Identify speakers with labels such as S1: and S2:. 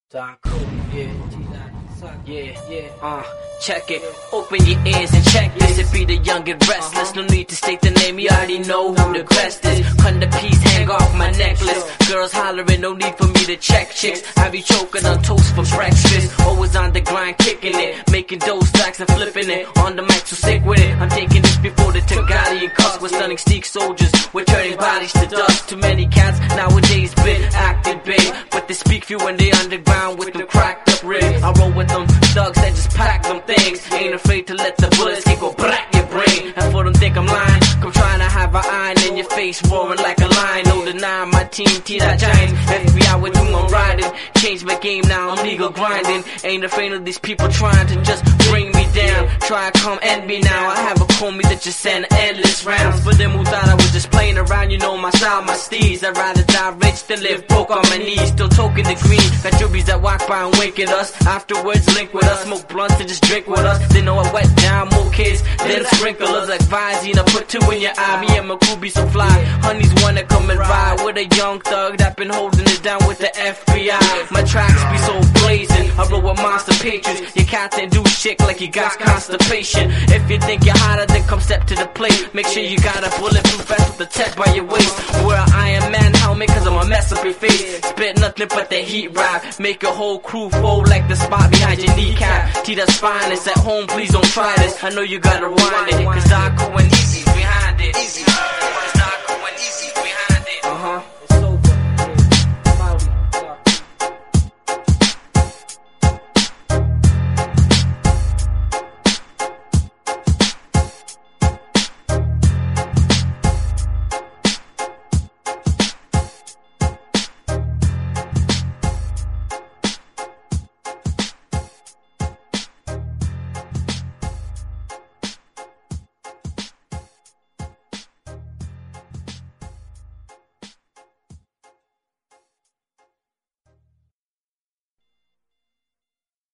S1: Check it, open your ears and check this. It be the young and restless, no need to state the name, you already know who the best is. Cut the piece, hang off my necklace. Girls hollering, no need for me to check chicks. I be choking on toast for breakfast. Always on the grind, kicking it, making those stacks and flipping it. On the mic, so sick with it. I'm taking this before the Tagadi and cuss. We're stunning steak soldiers, we're turning bodies to dust. Too many cats nowadays been acting big, but they speak few when they underground with them cracked up ribs. I roll with them thugs that just pack them things. Ain't afraid to let the bullets go crack your brain. And for them think I'm lying, come trying to have an iron in your face, roaring like a lion. No denying my team, T-Dot Giants. FBI with whom I'm riding. Change my game now, I'm legal grinding. Ain't afraid of these people trying to just bring me down. Try to come end me now. I have a homie that just send endless rounds. For them who thought I was just playing around, you know my style, my steez. I'd rather die rich than live broke on my knees. Still toking the green. Got jubbies that walk by and wink at us. Afterwards link with us, smoke blunts and just drink with us. They know I wet down more kids than sprinklers like Visine. I put two in your eye, me and my crew be so fly. Honeys wanna come and ride with a young thug that been holding it down with the FBI. My tracks be so blazing, I roll with monster patrons. Your cat didn't do shit like you got constipation. If you think you're hotter, then come step to the plate. Make sure you got a bulletproof vest with the tech by your waist. Wear an Iron Man helmet cause I'ma mess up your face. Spit nothing but the heat rap. Make a whole crew fold like the spot behind your kneecap. T-Dot's finest at home, please don't try this. I know you gotta rewind it, cause I go and easy behind it.